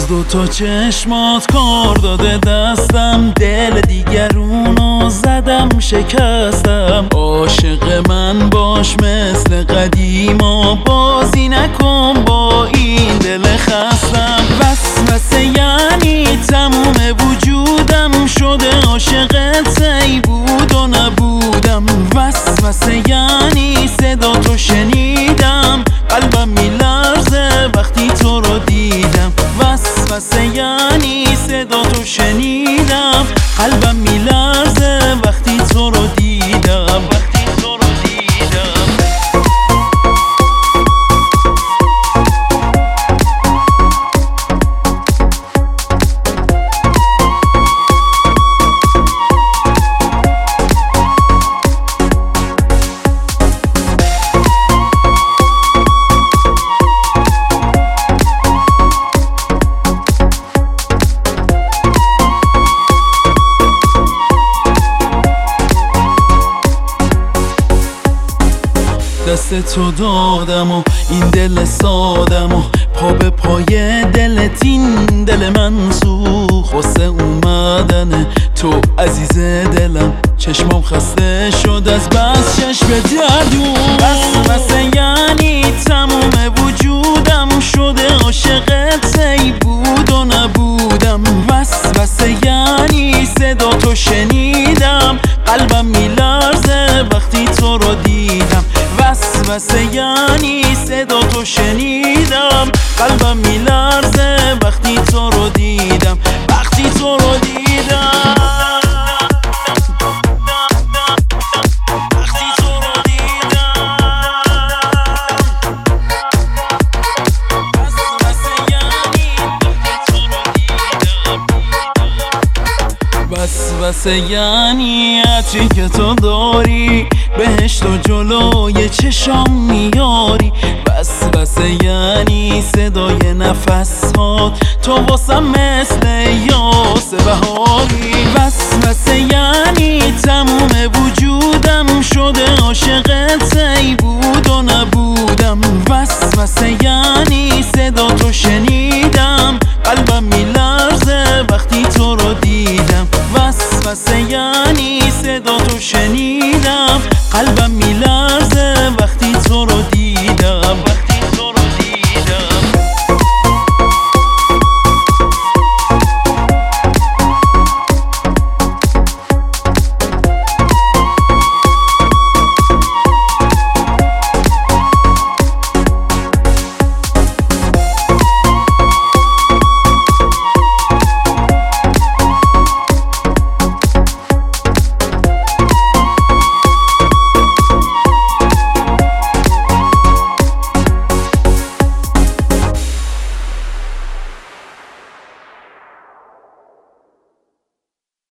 از دوتا چشمات کار داده دستم، دل دیگرونو زدم شکستم. عاشق من باش مثل قدیما، بازی نکن با این دل خستم. وسوسه یعنی تموم وجودم شده عاشقت، ای بود و نبودم. وسوسه یعنی صدا تو شنیدم، قلبم میلرزه وقتی تو رو دیدم. وسوسه یعنی صدا تو شنیدم، قلبم میلرزه وقتی تو رو دیدم. دست تو دادم و این دل سادم و پا به پای دلت این دل من سوخت. واسه اومدن تو عزیز دلم چشمام خسته شد از بس چشم دردون. وسوسه یعنی تموم وجودم شده عاشقت، ای بود و نبودم. وسوسه یعنی صدا تو شنیدم، قلبم میلرزه وقتی تو رو دیدم. وسوسه یعنی صدا تو شنیدم، قلبم میلرزه وقتی تو رو دیدم. وسوسه یعنی عطری که تو داری، بهشت و جلوی چشام میاری. وسوسه یعنی صدای نفسات تو واسم مثل یاس بهاری. وسوسه یعنی تموم وجودم شده عاشقت، ای بود و نبودم. وسوسه یعنی صدا تو شنیدم،